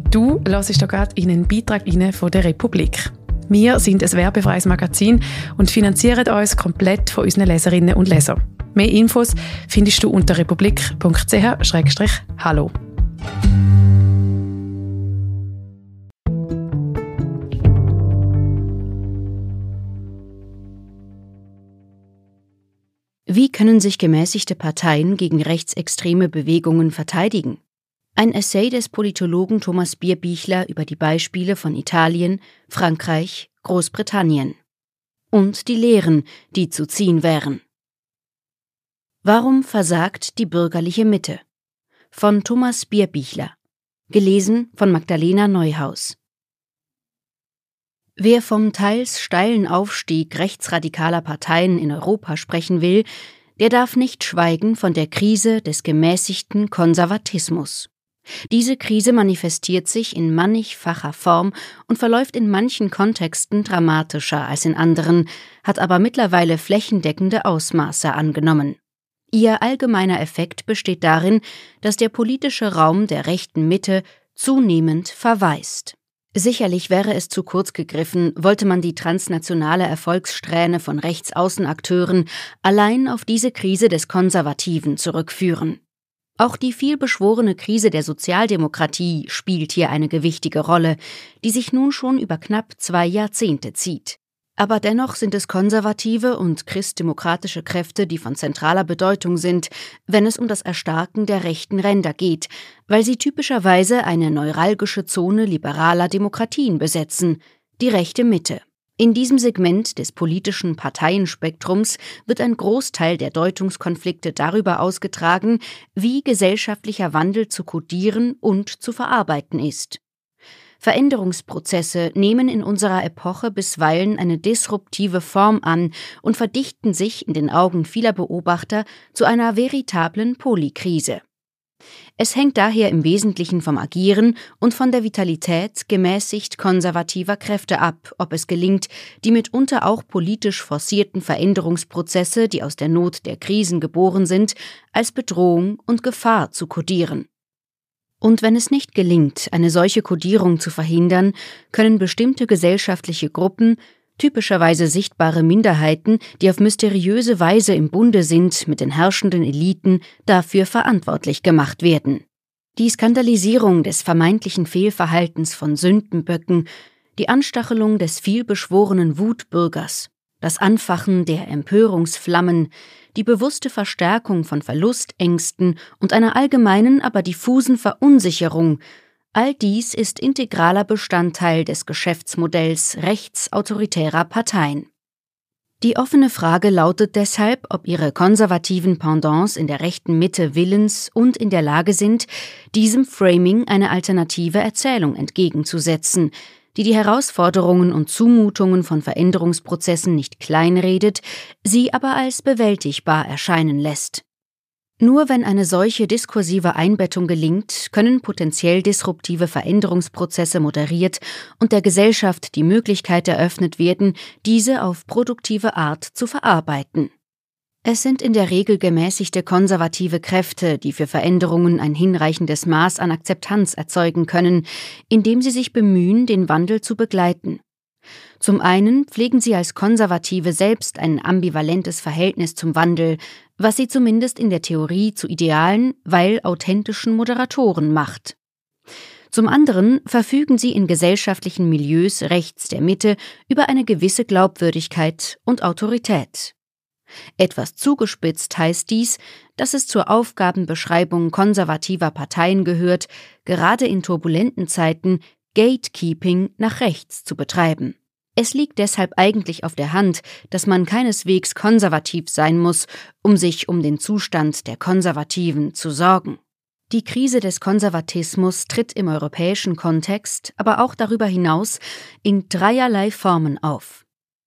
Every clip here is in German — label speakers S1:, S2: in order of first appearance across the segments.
S1: Du hörst hier gerade in einen Beitrag von der Republik. Wir sind ein werbefreies Magazin und finanzieren uns komplett von unseren Leserinnen und Lesern. Mehr Infos findest du unter republik.ch/hallo.
S2: Wie können sich gemäßigte Parteien gegen rechtsextreme Bewegungen verteidigen? Ein Essay des Politologen Thomas Bierbichler über die Beispiele von Italien, Frankreich, Großbritannien. Und die Lehren, die zu ziehen wären. Warum versagt die bürgerliche Mitte? Von Thomas Bierbichler. Gelesen von Magdalena Neuhaus. Wer vom teils steilen Aufstieg rechtsradikaler Parteien in Europa sprechen will, der darf nicht schweigen von der Krise des gemäßigten Konservatismus. Diese Krise manifestiert sich in mannigfacher Form und verläuft in manchen Kontexten dramatischer als in anderen, hat aber mittlerweile flächendeckende Ausmaße angenommen. Ihr allgemeiner Effekt besteht darin, dass der politische Raum der rechten Mitte zunehmend verwaist. Sicherlich wäre es zu kurz gegriffen, wollte man die transnationale Erfolgssträhne von Rechtsaußenakteuren allein auf diese Krise des Konservativen zurückführen. Auch die vielbeschworene Krise der Sozialdemokratie spielt hier eine gewichtige Rolle, die sich nun schon über knapp 2 Jahrzehnte zieht. Aber dennoch sind es konservative und christdemokratische Kräfte, die von zentraler Bedeutung sind, wenn es um das Erstarken der rechten Ränder geht, weil sie typischerweise eine neuralgische Zone liberaler Demokratien besetzen, die rechte Mitte. In diesem Segment des politischen Parteienspektrums wird ein Großteil der Deutungskonflikte darüber ausgetragen, wie gesellschaftlicher Wandel zu kodieren und zu verarbeiten ist. Veränderungsprozesse nehmen in unserer Epoche bisweilen eine disruptive Form an und verdichten sich in den Augen vieler Beobachter zu einer veritablen Polykrise. Es hängt daher im Wesentlichen vom Agieren und von der Vitalität gemäßigt konservativer Kräfte ab, ob es gelingt, die mitunter auch politisch forcierten Veränderungsprozesse, die aus der Not der Krisen geboren sind, als Bedrohung und Gefahr zu kodieren. Und wenn es nicht gelingt, eine solche Kodierung zu verhindern, können bestimmte gesellschaftliche Gruppen, typischerweise sichtbare Minderheiten, die auf mysteriöse Weise im Bunde sind mit den herrschenden Eliten, dafür verantwortlich gemacht werden. Die Skandalisierung des vermeintlichen Fehlverhaltens von Sündenböcken, die Anstachelung des vielbeschworenen Wutbürgers, das Anfachen der Empörungsflammen, die bewusste Verstärkung von Verlustängsten und einer allgemeinen, aber diffusen Verunsicherung, all dies ist integraler Bestandteil des Geschäftsmodells rechtsautoritärer Parteien. Die offene Frage lautet deshalb, ob ihre konservativen Pendants in der rechten Mitte willens und in der Lage sind, diesem Framing eine alternative Erzählung entgegenzusetzen, die die Herausforderungen und Zumutungen von Veränderungsprozessen nicht kleinredet, sie aber als bewältigbar erscheinen lässt. Nur wenn eine solche diskursive Einbettung gelingt, können potenziell disruptive Veränderungsprozesse moderiert und der Gesellschaft die Möglichkeit eröffnet werden, diese auf produktive Art zu verarbeiten. Es sind in der Regel gemäßigte konservative Kräfte, die für Veränderungen ein hinreichendes Maß an Akzeptanz erzeugen können, indem sie sich bemühen, den Wandel zu begleiten. Zum einen pflegen sie als Konservative selbst ein ambivalentes Verhältnis zum Wandel, was sie zumindest in der Theorie zu idealen, weil authentischen Moderatoren macht. Zum anderen verfügen sie in gesellschaftlichen Milieus rechts der Mitte über eine gewisse Glaubwürdigkeit und Autorität. Etwas zugespitzt heißt dies, dass es zur Aufgabenbeschreibung konservativer Parteien gehört, gerade in turbulenten Zeiten Gatekeeping nach rechts zu betreiben. Es liegt deshalb eigentlich auf der Hand, dass man keineswegs konservativ sein muss, um sich um den Zustand der Konservativen zu sorgen. Die Krise des Konservatismus tritt im europäischen Kontext, aber auch darüber hinaus, in dreierlei Formen auf.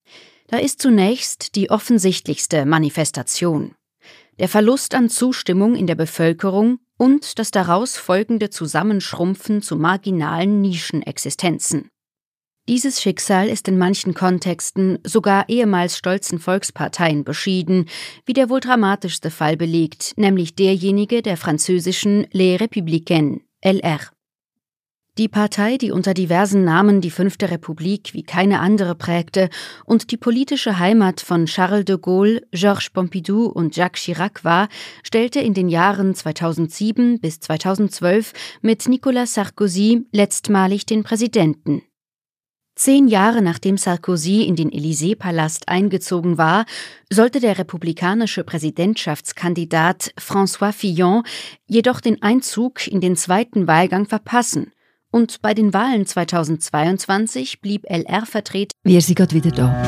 S2: Da ist zunächst die offensichtlichste Manifestation: der Verlust an Zustimmung in der Bevölkerung und das daraus folgende Zusammenschrumpfen zu marginalen Nischenexistenzen. Dieses Schicksal ist in manchen Kontexten sogar ehemals stolzen Volksparteien beschieden, wie der wohl dramatischste Fall belegt, nämlich derjenige der französischen Les Républicains, LR. Die Partei, die unter diversen Namen die 5. Republik wie keine andere prägte und die politische Heimat von Charles de Gaulle, Georges Pompidou und Jacques Chirac war, stellte in den Jahren 2007 bis 2012 mit Nicolas Sarkozy letztmalig den Präsidenten. 10 Jahre nachdem Sarkozy in den Élysée-Palast eingezogen war, sollte der republikanische Präsidentschaftskandidat François Fillon jedoch den Einzug in den zweiten Wahlgang verpassen. Und bei den Wahlen 2022 blieb LR-Vertreter.
S3: Wir sind gerade wieder da.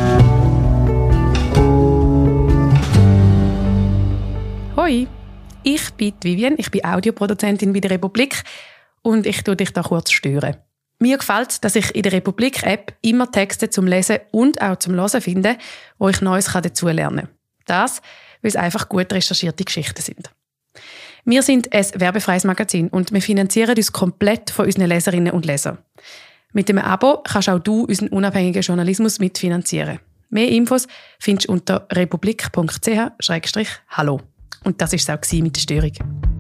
S1: Hoi, ich bin Vivian, ich bin Audioproduzentin bei der Republik und ich tue dich da kurz stören. Mir gefällt, dass ich in der Republik-App immer Texte zum Lesen und auch zum Hören finde, wo ich Neues dazulernen kann. Das, weil es einfach gut recherchierte Geschichten sind. Wir sind ein werbefreies Magazin und wir finanzieren uns komplett von unseren Leserinnen und Lesern. Mit dem Abo kannst auch du unseren unabhängigen Journalismus mitfinanzieren. Mehr Infos findest du unter republik.ch/hallo. Und das war es auch mit der Störung.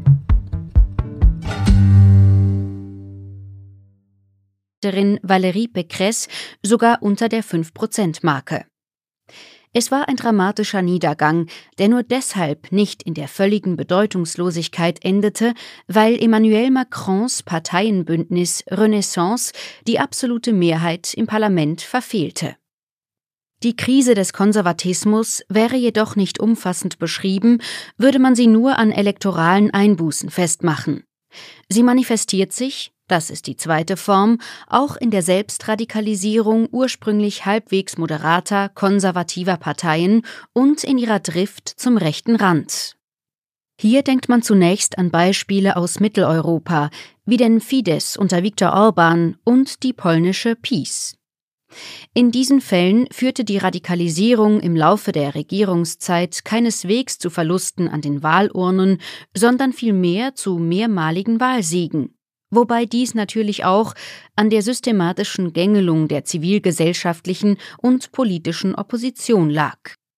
S2: Valérie Pécresse sogar unter der 5%-Marke. Es war ein dramatischer Niedergang, der nur deshalb nicht in der völligen Bedeutungslosigkeit endete, weil Emmanuel Macrons Parteienbündnis Renaissance die absolute Mehrheit im Parlament verfehlte. Die Krise des Konservatismus wäre jedoch nicht umfassend beschrieben, würde man sie nur an elektoralen Einbußen festmachen. Sie manifestiert sich, das ist die zweite Form, auch in der Selbstradikalisierung ursprünglich halbwegs moderater, konservativer Parteien und in ihrer Drift zum rechten Rand. Hier denkt man zunächst an Beispiele aus Mitteleuropa, wie den Fidesz unter Viktor Orbán und die polnische PiS. In diesen Fällen führte die Radikalisierung im Laufe der Regierungszeit keineswegs zu Verlusten an den Wahlurnen, sondern vielmehr zu mehrmaligen Wahlsiegen. Wobei dies natürlich auch an der systematischen Gängelung der zivilgesellschaftlichen und politischen Opposition lag.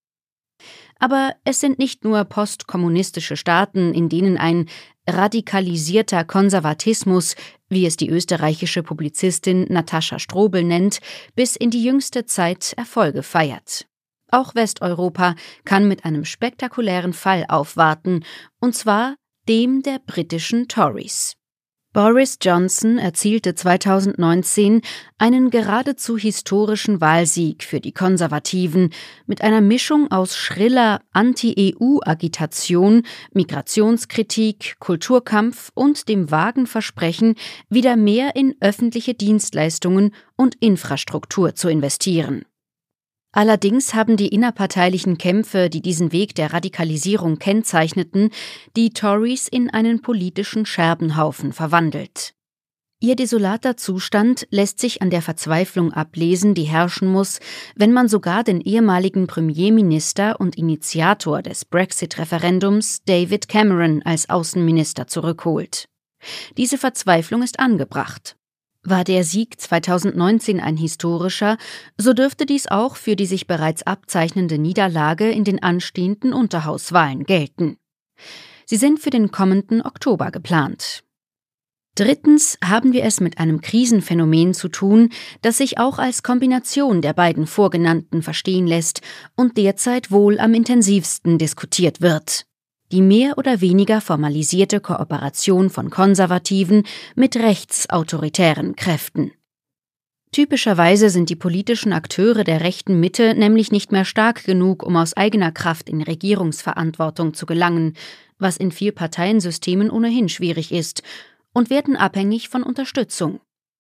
S2: Aber es sind nicht nur postkommunistische Staaten, in denen ein radikalisierter Konservatismus, wie es die österreichische Publizistin Natascha Strobel nennt, bis in die jüngste Zeit Erfolge feiert. Auch Westeuropa kann mit einem spektakulären Fall aufwarten, und zwar dem der britischen Tories. Boris Johnson erzielte 2019 einen geradezu historischen Wahlsieg für die Konservativen mit einer Mischung aus schriller Anti-EU-Agitation, Migrationskritik, Kulturkampf und dem vagen Versprechen, wieder mehr in öffentliche Dienstleistungen und Infrastruktur zu investieren. Allerdings haben die innerparteilichen Kämpfe, die diesen Weg der Radikalisierung kennzeichneten, die Tories in einen politischen Scherbenhaufen verwandelt. Ihr desolater Zustand lässt sich an der Verzweiflung ablesen, die herrschen muss, wenn man sogar den ehemaligen Premierminister und Initiator des Brexit-Referendums David Cameron als Außenminister zurückholt. Diese Verzweiflung ist angebracht. War der Sieg 2019 ein historischer, so dürfte dies auch für die sich bereits abzeichnende Niederlage in den anstehenden Unterhauswahlen gelten. Sie sind für den kommenden Oktober geplant. Drittens haben wir es mit einem Krisenphänomen zu tun, das sich auch als Kombination der beiden vorgenannten verstehen lässt und derzeit wohl am intensivsten diskutiert wird. Die mehr oder weniger formalisierte Kooperation von Konservativen mit rechtsautoritären Kräften. Typischerweise sind die politischen Akteure der rechten Mitte nämlich nicht mehr stark genug, um aus eigener Kraft in Regierungsverantwortung zu gelangen, was in Vielparteiensystemen ohnehin schwierig ist, und werden abhängig von Unterstützung.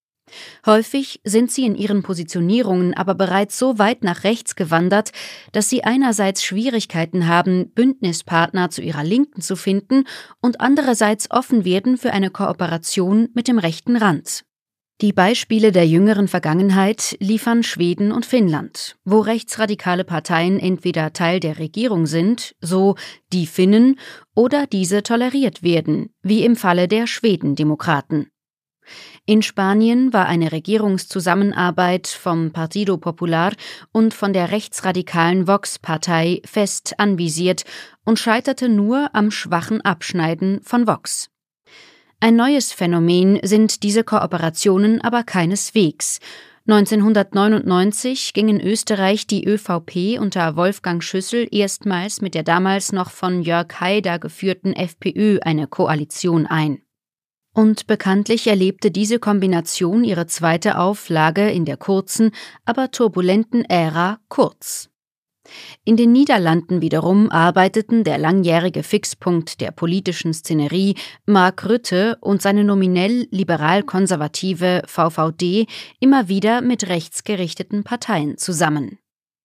S2: Häufig sind sie in ihren Positionierungen aber bereits so weit nach rechts gewandert, dass sie einerseits Schwierigkeiten haben, Bündnispartner zu ihrer Linken zu finden und andererseits offen werden für eine Kooperation mit dem rechten Rand. Die Beispiele der jüngeren Vergangenheit liefern Schweden und Finnland, wo rechtsradikale Parteien entweder Teil der Regierung sind, so die Finnen, oder diese toleriert werden, wie im Falle der Schwedendemokraten. In Spanien war eine Regierungszusammenarbeit vom Partido Popular und von der rechtsradikalen Vox-Partei fest anvisiert und scheiterte nur am schwachen Abschneiden von Vox. Ein neues Phänomen sind diese Kooperationen aber keineswegs. 1999 ging in Österreich die ÖVP unter Wolfgang Schüssel erstmals mit der damals noch von Jörg Haider geführten FPÖ eine Koalition ein. Und bekanntlich erlebte diese Kombination ihre zweite Auflage in der kurzen, aber turbulenten Ära Kurz. In den Niederlanden wiederum arbeiteten der langjährige Fixpunkt der politischen Szenerie Mark Rutte und seine nominell liberal-konservative VVD immer wieder mit rechtsgerichteten Parteien zusammen.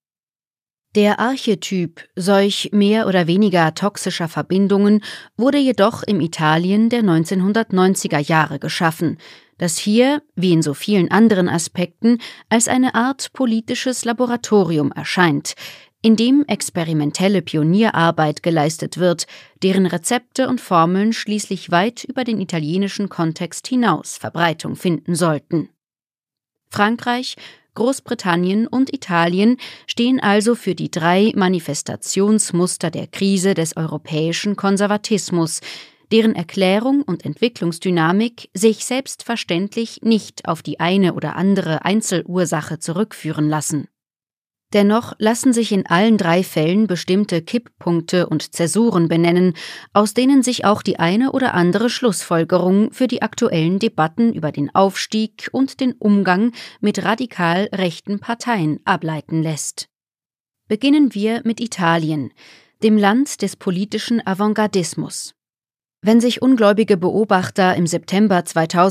S2: Der Archetyp solch mehr oder weniger toxischer Verbindungen wurde jedoch im Italien der 1990er Jahre geschaffen, das hier, wie in so vielen anderen Aspekten, als eine Art politisches Laboratorium erscheint, in dem experimentelle Pionierarbeit geleistet wird, deren Rezepte und Formeln schließlich weit über den italienischen Kontext hinaus Verbreitung finden sollten. Frankreich, Großbritannien und Italien stehen also für die 3 Manifestationsmuster der Krise des europäischen Konservatismus, deren Erklärung und Entwicklungsdynamik sich selbstverständlich nicht auf die eine oder andere Einzelursache zurückführen lassen. Dennoch lassen sich in allen 3 Fällen bestimmte Kipppunkte und Zäsuren benennen, aus denen sich auch die eine oder andere Schlussfolgerung für die aktuellen Debatten über den Aufstieg und den Umgang mit radikal rechten Parteien ableiten lässt. Beginnen wir mit Italien, dem Land des politischen Avantgardismus. Wenn sich ungläubige Beobachter im September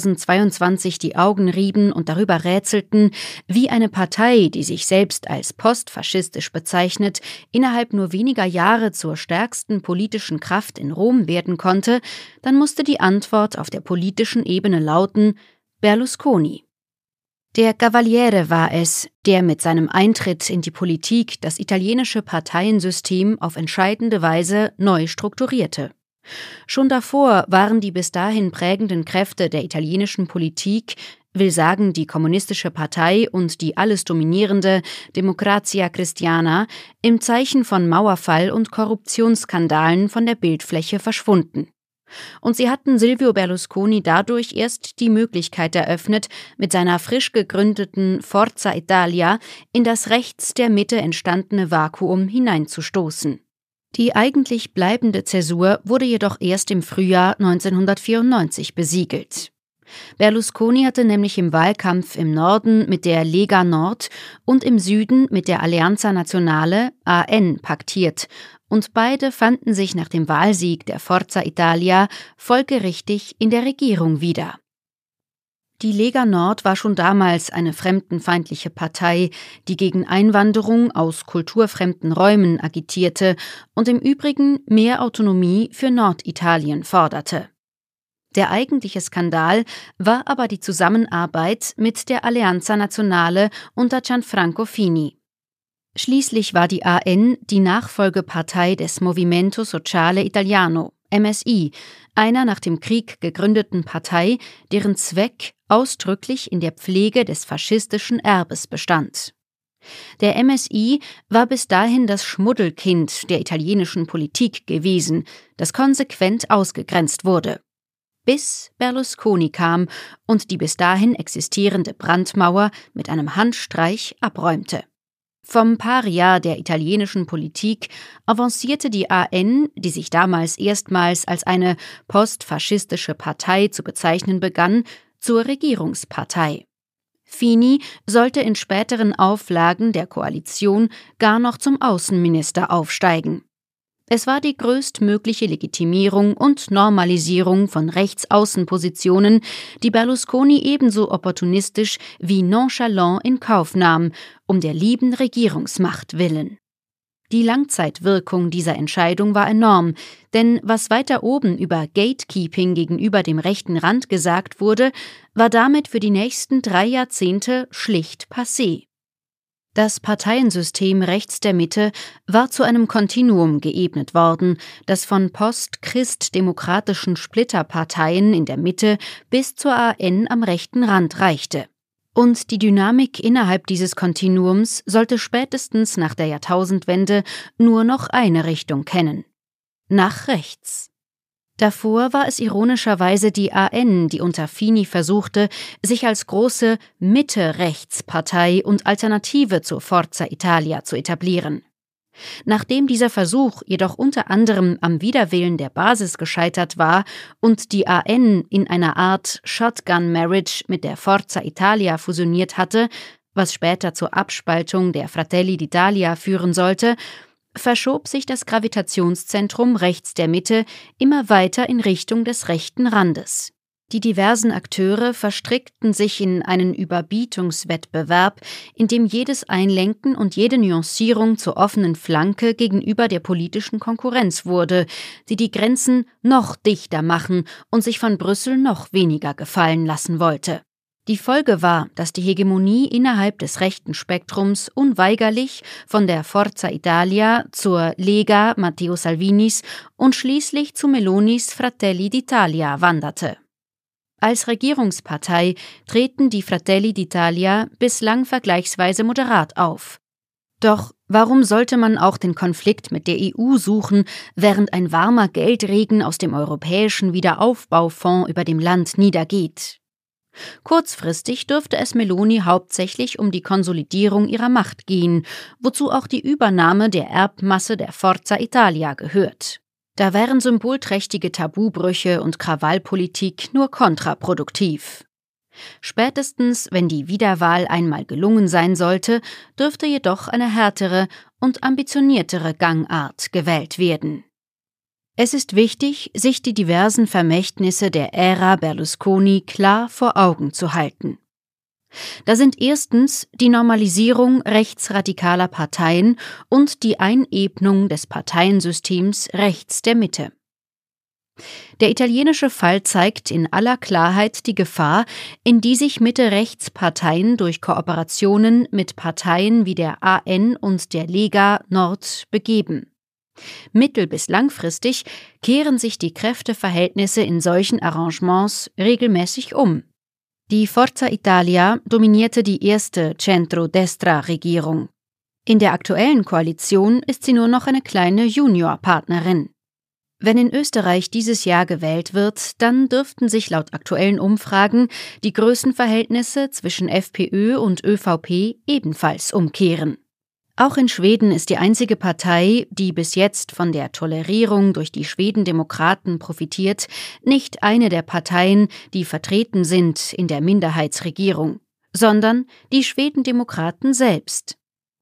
S2: 2022 die Augen rieben und darüber rätselten, wie eine Partei, die sich selbst als postfaschistisch bezeichnet, innerhalb nur weniger Jahre zur stärksten politischen Kraft in Rom werden konnte, dann musste die Antwort auf der politischen Ebene lauten: Berlusconi. Der Cavaliere war es, der mit seinem Eintritt in die Politik das italienische Parteiensystem auf entscheidende Weise neu strukturierte. Schon davor waren die bis dahin prägenden Kräfte der italienischen Politik, will sagen die Kommunistische Partei und die alles dominierende Democrazia Cristiana, im Zeichen von Mauerfall und Korruptionsskandalen von der Bildfläche verschwunden. Und sie hatten Silvio Berlusconi dadurch erst die Möglichkeit eröffnet, mit seiner frisch gegründeten Forza Italia in das rechts der Mitte entstandene Vakuum hineinzustoßen. Die eigentlich bleibende Zäsur wurde jedoch erst im Frühjahr 1994 besiegelt. Berlusconi hatte nämlich im Wahlkampf im Norden mit der Lega Nord und im Süden mit der Alleanza Nazionale (AN) paktiert, und beide fanden sich nach dem Wahlsieg der Forza Italia folgerichtig in der Regierung wieder. Die Lega Nord war schon damals eine fremdenfeindliche Partei, die gegen Einwanderung aus kulturfremden Räumen agitierte und im Übrigen mehr Autonomie für Norditalien forderte. Der eigentliche Skandal war aber die Zusammenarbeit mit der Alleanza Nazionale unter Gianfranco Fini. Schließlich war die AN die Nachfolgepartei des Movimento Sociale Italiano, MSI, einer nach dem Krieg gegründeten Partei, deren Zweck ausdrücklich in der Pflege des faschistischen Erbes bestand. Der MSI war bis dahin das Schmuddelkind der italienischen Politik gewesen, das konsequent ausgegrenzt wurde. Bis Berlusconi kam und die bis dahin existierende Brandmauer mit einem Handstreich abräumte. Vom Paria der italienischen Politik avancierte die AN, die sich damals erstmals als eine postfaschistische Partei zu bezeichnen begann, zur Regierungspartei. Fini sollte in späteren Auflagen der Koalition gar noch zum Außenminister aufsteigen. Es war die größtmögliche Legitimierung und Normalisierung von Rechtsaußenpositionen, die Berlusconi ebenso opportunistisch wie nonchalant in Kauf nahm, um der lieben Regierungsmacht willen. Die Langzeitwirkung dieser Entscheidung war enorm, denn was weiter oben über Gatekeeping gegenüber dem rechten Rand gesagt wurde, war damit für die nächsten 3 Jahrzehnte schlicht passé. Das Parteiensystem rechts der Mitte war zu einem Kontinuum geebnet worden, das von post-christdemokratischen Splitterparteien in der Mitte bis zur AN am rechten Rand reichte. Und die Dynamik innerhalb dieses Kontinuums sollte spätestens nach der Jahrtausendwende nur noch eine Richtung kennen: nach rechts. Davor war es ironischerweise die AN, die unter Fini versuchte, sich als große Mitte-Rechts-Partei und Alternative zur Forza Italia zu etablieren. Nachdem dieser Versuch jedoch unter anderem am Widerwillen der Basis gescheitert war und die AN in einer Art Shotgun-Marriage mit der Forza Italia fusioniert hatte, was später zur Abspaltung der Fratelli d'Italia führen sollte, verschob sich das Gravitationszentrum rechts der Mitte immer weiter in Richtung des rechten Randes. Die diversen Akteure verstrickten sich in einen Überbietungswettbewerb, in dem jedes Einlenken und jede Nuancierung zur offenen Flanke gegenüber der politischen Konkurrenz wurde, die die Grenzen noch dichter machen und sich von Brüssel noch weniger gefallen lassen wollte. Die Folge war, dass die Hegemonie innerhalb des rechten Spektrums unweigerlich von der Forza Italia zur Lega Matteo Salvinis und schließlich zu Melonis Fratelli d'Italia wanderte. Als Regierungspartei treten die Fratelli d'Italia bislang vergleichsweise moderat auf. Doch warum sollte man auch den Konflikt mit der EU suchen, während ein warmer Geldregen aus dem Europäischen Wiederaufbaufonds über dem Land niedergeht? Kurzfristig dürfte es Meloni hauptsächlich um die Konsolidierung ihrer Macht gehen, wozu auch die Übernahme der Erbmasse der Forza Italia gehört. Da wären symbolträchtige Tabubrüche und Krawallpolitik nur kontraproduktiv. Spätestens, wenn die Wiederwahl einmal gelungen sein sollte, dürfte jedoch eine härtere und ambitioniertere Gangart gewählt werden. Es ist wichtig, sich die diversen Vermächtnisse der Ära Berlusconi klar vor Augen zu halten. Da sind erstens die Normalisierung rechtsradikaler Parteien und die Einebnung des Parteiensystems rechts der Mitte. Der italienische Fall zeigt in aller Klarheit die Gefahr, in die sich Mitte-Rechts-Parteien durch Kooperationen mit Parteien wie der AN und der Lega Nord begeben. Mittel- bis langfristig kehren sich die Kräfteverhältnisse in solchen Arrangements regelmäßig um. Die Forza Italia dominierte die erste Centro-Destra-Regierung. In der aktuellen Koalition ist sie nur noch eine kleine Juniorpartnerin. Wenn in Österreich dieses Jahr gewählt wird, dann dürften sich laut aktuellen Umfragen die Größenverhältnisse zwischen FPÖ und ÖVP ebenfalls umkehren. Auch in Schweden ist die einzige Partei, die bis jetzt von der Tolerierung durch die Schwedendemokraten profitiert, nicht eine der Parteien, die vertreten sind in der Minderheitsregierung, sondern die Schwedendemokraten selbst.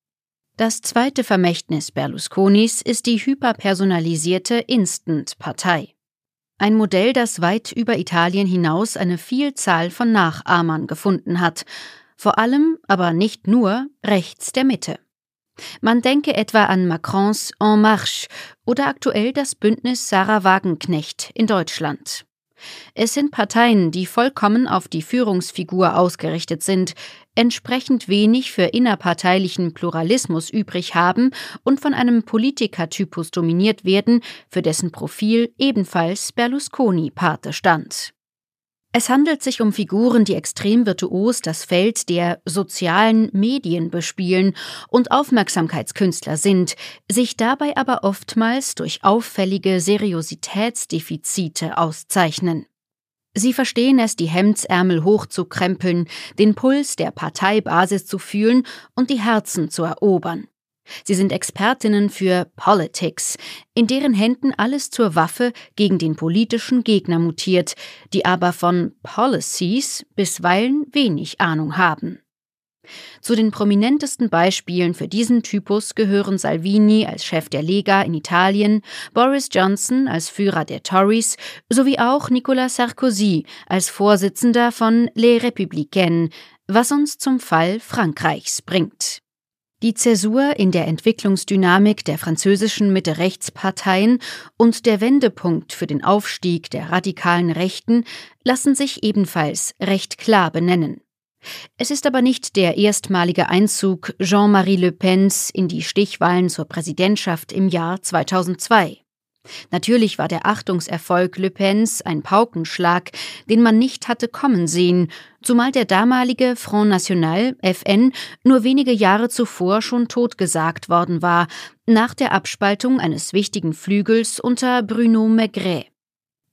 S2: Das zweite Vermächtnis Berlusconis ist die hyperpersonalisierte Instant-Partei. Ein Modell, das weit über Italien hinaus eine Vielzahl von Nachahmern gefunden hat, vor allem, aber nicht nur, rechts der Mitte. Man denke etwa an Macrons En Marche oder aktuell das Bündnis Sarah Wagenknecht in Deutschland. Es sind Parteien, die vollkommen auf die Führungsfigur ausgerichtet sind, entsprechend wenig für innerparteilichen Pluralismus übrig haben und von einem Politikertypus dominiert werden, für dessen Profil ebenfalls Berlusconi Pate stand. Es handelt sich um Figuren, die extrem virtuos das Feld der sozialen Medien bespielen und Aufmerksamkeitskünstler sind, sich dabei aber oftmals durch auffällige Seriositätsdefizite auszeichnen. Sie verstehen es, die Hemdsärmel hochzukrempeln, den Puls der Parteibasis zu fühlen und die Herzen zu erobern. Sie sind Expertinnen für Politics, in deren Händen alles zur Waffe gegen den politischen Gegner mutiert, die aber von Policies bisweilen wenig Ahnung haben. Zu den prominentesten Beispielen für diesen Typus gehören Salvini als Chef der Lega in Italien, Boris Johnson als Führer der Tories sowie auch Nicolas Sarkozy als Vorsitzender von Les Républicains, was uns zum Fall Frankreichs bringt. Die Zäsur in der Entwicklungsdynamik der französischen Mitte-Rechts-Parteien und der Wendepunkt für den Aufstieg der radikalen Rechten lassen sich ebenfalls recht klar benennen. Es ist aber nicht der erstmalige Einzug Jean-Marie Le Pens in die Stichwahlen zur Präsidentschaft im Jahr 2002. Natürlich war der Achtungserfolg Le Pens ein Paukenschlag, den man nicht hatte kommen sehen, zumal der damalige Front National, FN, nur wenige Jahre zuvor schon totgesagt worden war, nach der Abspaltung eines wichtigen Flügels unter Bruno Maigret.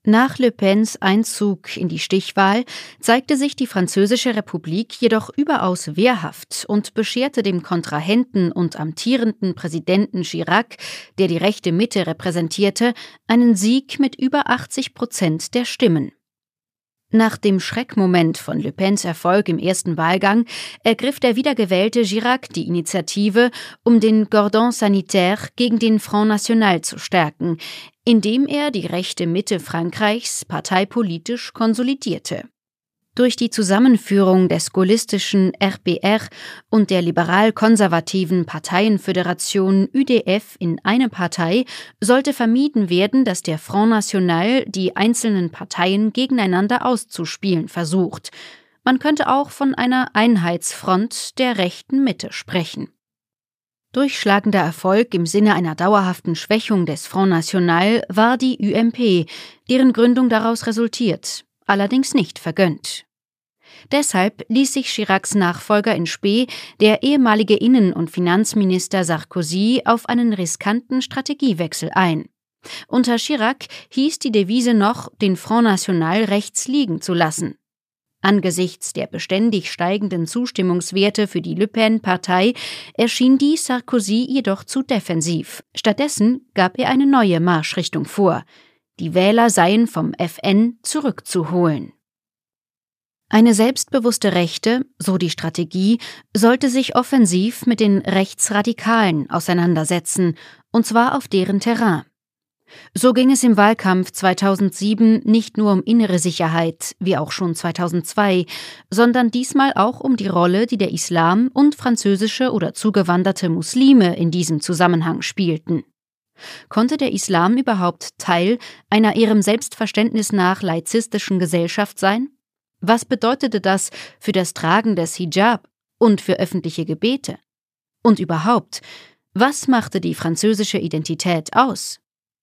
S2: Nach Le Pens Einzug in die Stichwahl zeigte sich die Französische Republik jedoch überaus wehrhaft und bescherte dem Kontrahenten und amtierenden Präsidenten Chirac, der die rechte Mitte repräsentierte, einen Sieg mit über 80% der Stimmen. Nach dem Schreckmoment von Le Pens Erfolg im ersten Wahlgang ergriff der wiedergewählte Chirac die Initiative, um den Cordon sanitaire gegen den Front National zu stärken, indem er die rechte Mitte Frankreichs parteipolitisch konsolidierte. Durch die Zusammenführung des gaullistischen RPR und der liberal-konservativen Parteienföderation UDF in eine Partei sollte vermieden werden, dass der Front National die einzelnen Parteien gegeneinander auszuspielen versucht. Man könnte auch von einer Einheitsfront der rechten Mitte sprechen. Durchschlagender Erfolg im Sinne einer dauerhaften Schwächung des Front National war die UMP, deren Gründung daraus resultiert, allerdings nicht vergönnt. Deshalb ließ sich Chiracs Nachfolger in Spe, der ehemalige Innen- und Finanzminister Sarkozy, auf einen riskanten Strategiewechsel ein. Unter Chirac hieß die Devise noch, den Front National rechts liegen zu lassen. Angesichts der beständig steigenden Zustimmungswerte für die Le Pen-Partei erschien dies Sarkozy jedoch zu defensiv. Stattdessen gab er eine neue Marschrichtung vor. Die Wähler seien vom FN zurückzuholen. Eine selbstbewusste Rechte, so die Strategie, sollte sich offensiv mit den Rechtsradikalen auseinandersetzen, und zwar auf deren Terrain. So ging es im Wahlkampf 2007 nicht nur um innere Sicherheit, wie auch schon 2002, sondern diesmal auch um die Rolle, die der Islam und französische oder zugewanderte Muslime in diesem Zusammenhang spielten. Konnte der Islam überhaupt Teil einer ihrem Selbstverständnis nach laizistischen Gesellschaft sein? Was bedeutete das für das Tragen des Hijab und für öffentliche Gebete? Und überhaupt, was machte die französische Identität aus?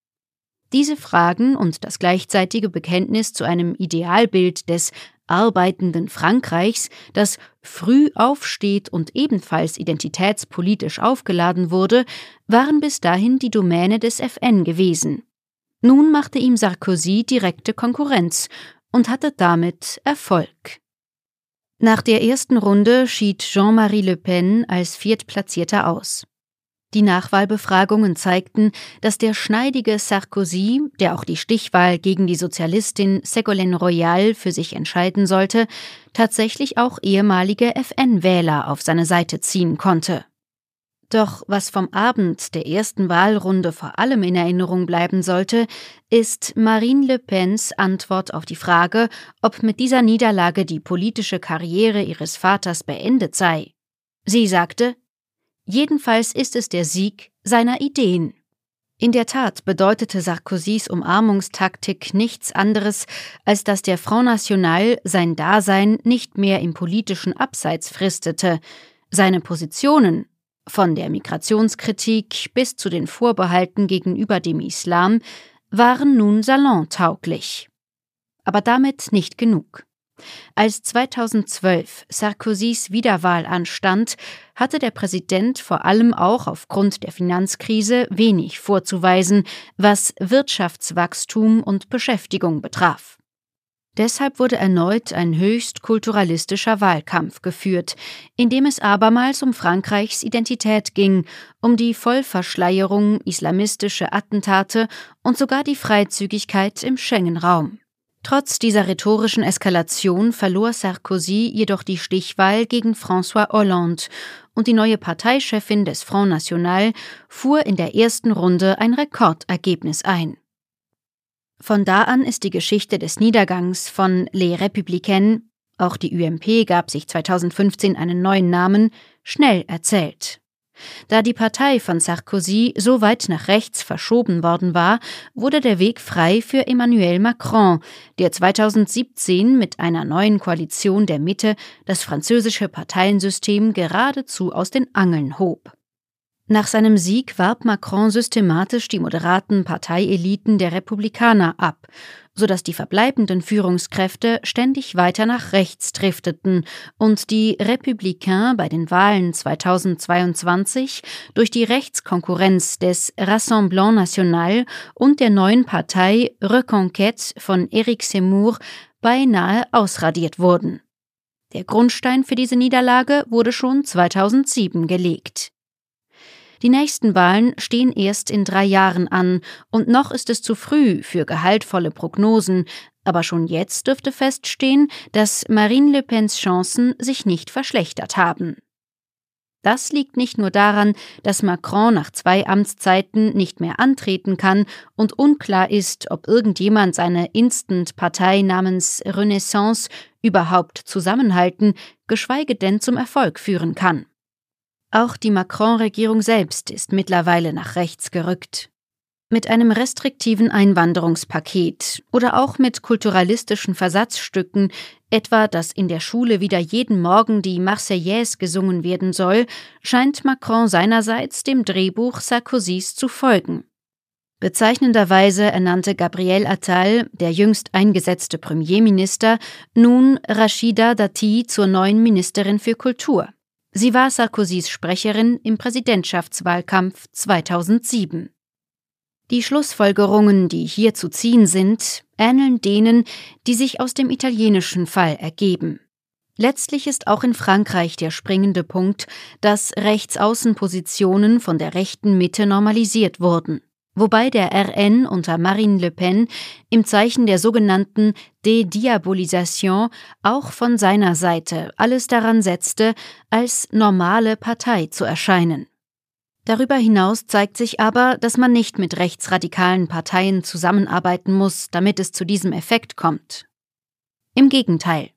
S2: Diese Fragen und das gleichzeitige Bekenntnis zu einem Idealbild des arbeitenden Frankreichs, das früh aufsteht und ebenfalls identitätspolitisch aufgeladen wurde, waren bis dahin die Domäne des FN gewesen. Nun machte ihm Sarkozy direkte Konkurrenz und hatte damit Erfolg. Nach der ersten Runde schied Jean-Marie Le Pen als Viertplatzierter aus. Die Nachwahlbefragungen zeigten, dass der schneidige Sarkozy, der auch die Stichwahl gegen die Sozialistin Ségolène Royal für sich entscheiden sollte, tatsächlich auch ehemalige FN-Wähler auf seine Seite ziehen konnte. Doch was vom Abend der ersten Wahlrunde vor allem in Erinnerung bleiben sollte, ist Marine Le Pens Antwort auf die Frage, ob mit dieser Niederlage die politische Karriere ihres Vaters beendet sei. Sie sagte: Jedenfalls ist es der Sieg seiner Ideen. In der Tat bedeutete Sarkozys Umarmungstaktik nichts anderes, als dass der Front National sein Dasein nicht mehr im politischen Abseits fristete. Seine Positionen, von der Migrationskritik bis zu den Vorbehalten gegenüber dem Islam, waren nun salontauglich. Aber damit nicht genug. Als 2012 Sarkozys Wiederwahl anstand, hatte der Präsident vor allem auch aufgrund der Finanzkrise wenig vorzuweisen, was Wirtschaftswachstum und Beschäftigung betraf. Deshalb wurde erneut ein höchst kulturalistischer Wahlkampf geführt, in dem es abermals um Frankreichs Identität ging, um die Vollverschleierung, islamistische Attentate und sogar die Freizügigkeit im Schengen-Raum. Trotz dieser rhetorischen Eskalation verlor Sarkozy jedoch die Stichwahl gegen François Hollande und die neue Parteichefin des Front National fuhr in der ersten Runde ein Rekordergebnis ein. Von da an ist die Geschichte des Niedergangs von Les Républicains, auch die UMP gab sich 2015 einen neuen Namen, schnell erzählt. Da die Partei von Sarkozy so weit nach rechts verschoben worden war, wurde der Weg frei für Emmanuel Macron, der 2017 mit einer neuen Koalition der Mitte das französische Parteiensystem geradezu aus den Angeln hob. Nach seinem Sieg warb Macron systematisch die moderaten Parteieliten der Republikaner ab, sodass die verbleibenden Führungskräfte ständig weiter nach rechts drifteten und die Républicains bei den Wahlen 2022 durch die Rechtskonkurrenz des Rassemblement National und der neuen Partei Reconquête von Éric Zemmour beinahe ausradiert wurden. Der Grundstein für diese Niederlage wurde schon 2007 gelegt. Die nächsten Wahlen stehen erst in 3 Jahren an und noch ist es zu früh für gehaltvolle Prognosen, aber schon jetzt dürfte feststehen, dass Marine Le Pens Chancen sich nicht verschlechtert haben. Das liegt nicht nur daran, dass Macron nach 2 Amtszeiten nicht mehr antreten kann und unklar ist, ob irgendjemand seine Instant-Partei namens Renaissance überhaupt zusammenhalten, geschweige denn zum Erfolg führen kann. Auch die Macron-Regierung selbst ist mittlerweile nach rechts gerückt. Mit einem restriktiven Einwanderungspaket oder auch mit kulturalistischen Versatzstücken, etwa dass in der Schule wieder jeden Morgen die Marseillaise gesungen werden soll, scheint Macron seinerseits dem Drehbuch Sarkozys zu folgen. Bezeichnenderweise ernannte Gabriel Attal, der jüngst eingesetzte Premierminister, nun Rachida Dati zur neuen Ministerin für Kultur. Sie war Sarkozys Sprecherin im Präsidentschaftswahlkampf 2007. Die Schlussfolgerungen, die hier zu ziehen sind, ähneln denen, die sich aus dem italienischen Fall ergeben. Letztlich ist auch in Frankreich der springende Punkt, dass Rechtsaußenpositionen von der rechten Mitte normalisiert wurden, wobei der RN unter Marine Le Pen im Zeichen der sogenannten Dédiabolisation auch von seiner Seite alles daran setzte, als normale Partei zu erscheinen. Darüber hinaus zeigt sich aber, dass man nicht mit rechtsradikalen Parteien zusammenarbeiten muss, damit es zu diesem Effekt kommt. Im Gegenteil.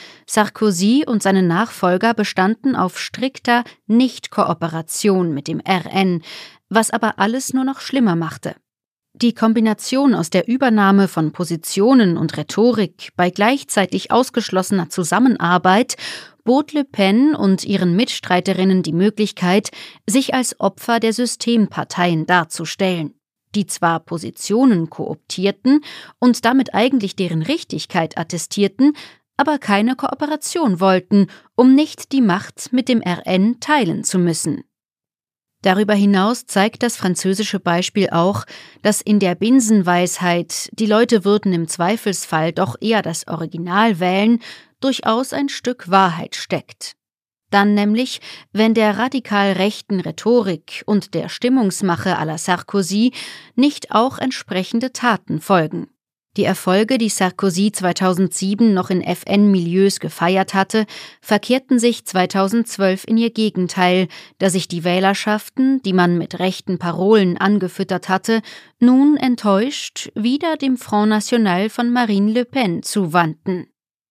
S2: Sarkozy und seine Nachfolger bestanden auf strikter Nicht-Kooperation mit dem RN, was aber alles nur noch schlimmer machte. Die Kombination aus der Übernahme von Positionen und Rhetorik bei gleichzeitig ausgeschlossener Zusammenarbeit bot Le Pen und ihren Mitstreiterinnen die Möglichkeit, sich als Opfer der Systemparteien darzustellen, die zwar Positionen kooptierten und damit eigentlich deren Richtigkeit attestierten, aber keine Kooperation wollten, um nicht die Macht mit dem RN teilen zu müssen. Darüber hinaus zeigt das französische Beispiel auch, dass in der Binsenweisheit, die Leute würden im Zweifelsfall doch eher das Original wählen, durchaus ein Stück Wahrheit steckt. Dann nämlich, wenn der radikal rechten Rhetorik und der Stimmungsmache à la Sarkozy nicht auch entsprechende Taten folgen. Die Erfolge, die Sarkozy 2007 noch in FN-Milieus gefeiert hatte, verkehrten sich 2012 in ihr Gegenteil, da sich die Wählerschaften, die man mit rechten Parolen angefüttert hatte, nun enttäuscht wieder dem Front National von Marine Le Pen zuwandten.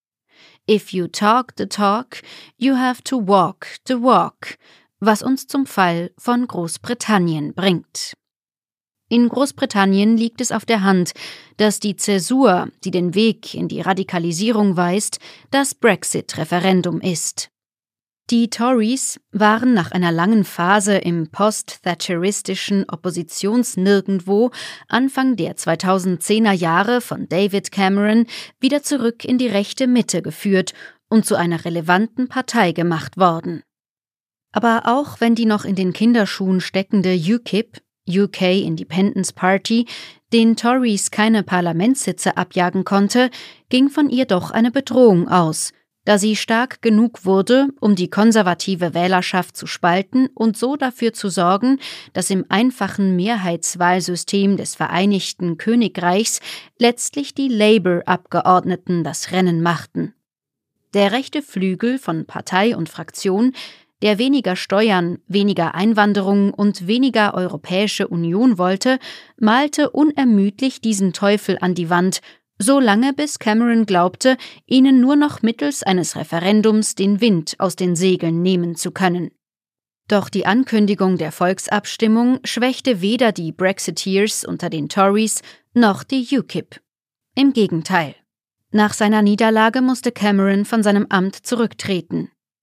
S2: If you talk the talk, you have to walk the walk, was uns zum Fall von Großbritannien bringt. In Großbritannien liegt es auf der Hand, dass die Zäsur, die den Weg in die Radikalisierung weist, das Brexit-Referendum ist. Die Tories waren nach einer langen Phase im post-thatcheristischen Oppositionsnirgendwo Anfang der 2010er Jahre von David Cameron wieder zurück in die rechte Mitte geführt und zu einer relevanten Partei gemacht worden. Aber auch wenn die noch in den Kinderschuhen steckende UKIP, UK Independence Party, den Tories keine Parlamentssitze abjagen konnte, ging von ihr doch eine Bedrohung aus, da sie stark genug wurde, um die konservative Wählerschaft zu spalten und so dafür zu sorgen, dass im einfachen Mehrheitswahlsystem des Vereinigten Königreichs letztlich die Labour-Abgeordneten das Rennen machten. Der rechte Flügel von Partei und Fraktion, der weniger Steuern, weniger Einwanderung und weniger Europäische Union wollte, malte unermüdlich diesen Teufel an die Wand, so lange bis Cameron glaubte, ihnen nur noch mittels eines Referendums den Wind aus den Segeln nehmen zu können. Doch die Ankündigung der Volksabstimmung schwächte weder die Brexiteers unter den Tories noch die UKIP. Im Gegenteil. Nach seiner Niederlage musste Cameron von seinem Amt zurücktreten.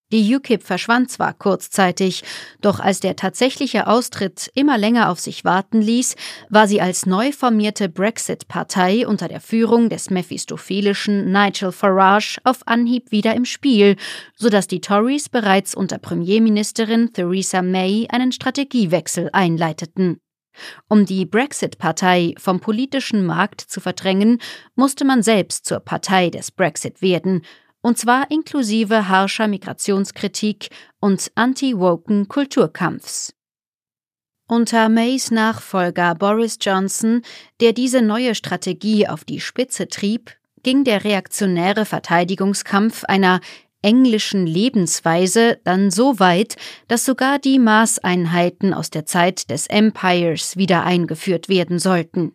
S2: Die UKIP verschwand zwar kurzzeitig, doch als der tatsächliche Austritt immer länger auf sich warten ließ, war sie als neu formierte Brexit-Partei unter der Führung des mephistophelischen Nigel Farage auf Anhieb wieder im Spiel, sodass die Tories bereits unter Premierministerin Theresa May einen Strategiewechsel einleiteten. Um die Brexit-Partei vom politischen Markt zu verdrängen, musste man selbst zur Partei des Brexit werden, und zwar inklusive harscher Migrationskritik und anti-woken Kulturkampfs. Unter Mays Nachfolger Boris Johnson, der diese neue Strategie auf die Spitze trieb, ging der reaktionäre Verteidigungskampf einer englischen Lebensweise dann so weit, dass sogar die Maßeinheiten aus der Zeit des Empires wieder eingeführt werden sollten.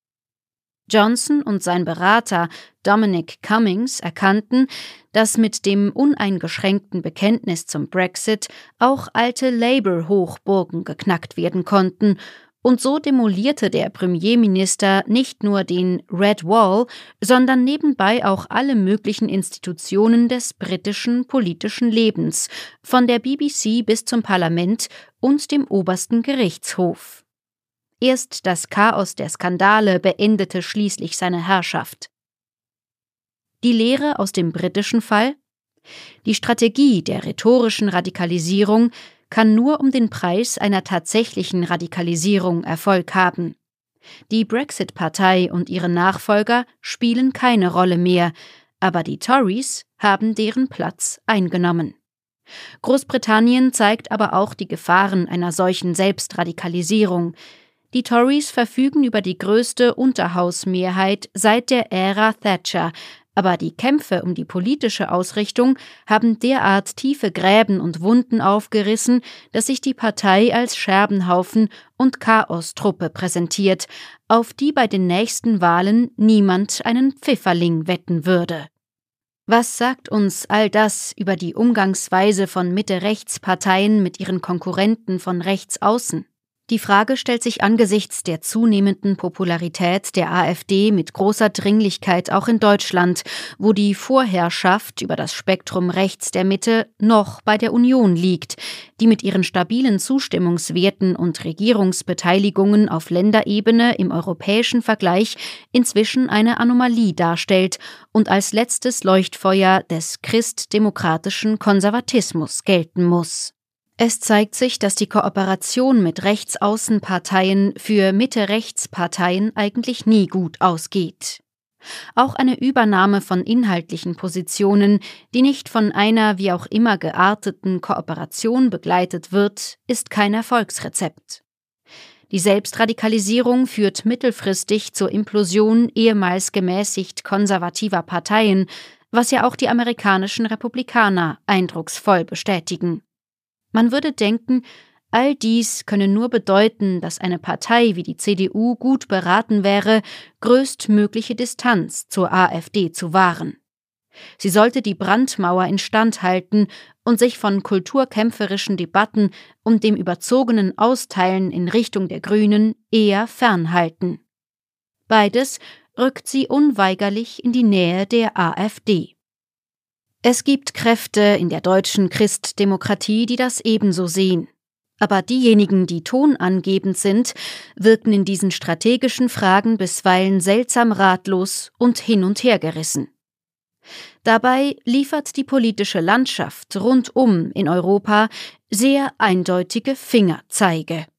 S2: Johnson und sein Berater Dominic Cummings erkannten, dass mit dem uneingeschränkten Bekenntnis zum Brexit auch alte Labour-Hochburgen geknackt werden konnten, und so demolierte der Premierminister nicht nur den Red Wall, sondern nebenbei auch alle möglichen Institutionen des britischen politischen Lebens, von der BBC bis zum Parlament und dem obersten Gerichtshof. Erst das Chaos der Skandale beendete schließlich seine Herrschaft. Die Lehre aus dem britischen Fall? Die Strategie der rhetorischen Radikalisierung kann nur um den Preis einer tatsächlichen Radikalisierung Erfolg haben. Die Brexit-Partei und ihre Nachfolger spielen keine Rolle mehr, aber die Tories haben deren Platz eingenommen. Großbritannien zeigt aber auch die Gefahren einer solchen Selbstradikalisierung. Die Tories verfügen über die größte Unterhausmehrheit seit der Ära Thatcher, aber die Kämpfe um die politische Ausrichtung haben derart tiefe Gräben und Wunden aufgerissen, dass sich die Partei als Scherbenhaufen und Chaostruppe präsentiert, auf die bei den nächsten Wahlen niemand einen Pfifferling wetten würde. Was sagt uns all das über die Umgangsweise von Mitte-Rechts-Parteien mit ihren Konkurrenten von rechts außen? Die Frage stellt sich angesichts der zunehmenden Popularität der AfD mit großer Dringlichkeit auch in Deutschland, wo die Vorherrschaft über das Spektrum rechts der Mitte noch bei der Union liegt, die mit ihren stabilen Zustimmungswerten und Regierungsbeteiligungen auf Länderebene im europäischen Vergleich inzwischen eine Anomalie darstellt und als letztes Leuchtfeuer des christdemokratischen Konservatismus gelten muss. Es zeigt sich, dass die Kooperation mit Rechtsaußenparteien für Mitte-Rechts-Parteien eigentlich nie gut ausgeht. Auch eine Übernahme von inhaltlichen Positionen, die nicht von einer wie auch immer gearteten Kooperation begleitet wird, ist kein Erfolgsrezept. Die Selbstradikalisierung führt mittelfristig zur Implosion ehemals gemäßigt konservativer Parteien, was ja auch die amerikanischen Republikaner eindrucksvoll bestätigen. Man würde denken, all dies könne nur bedeuten, dass eine Partei wie die CDU gut beraten wäre, größtmögliche Distanz zur AfD zu wahren. Sie sollte die Brandmauer instand halten und sich von kulturkämpferischen Debatten und dem überzogenen Austeilen in Richtung der Grünen eher fernhalten. Beides rückt sie unweigerlich in die Nähe der AfD. Es gibt Kräfte in der deutschen Christdemokratie, die das ebenso sehen. Aber diejenigen, die tonangebend sind, wirken in diesen strategischen Fragen bisweilen seltsam ratlos und hin und her gerissen. Dabei liefert die politische Landschaft rundum in Europa sehr eindeutige Fingerzeige.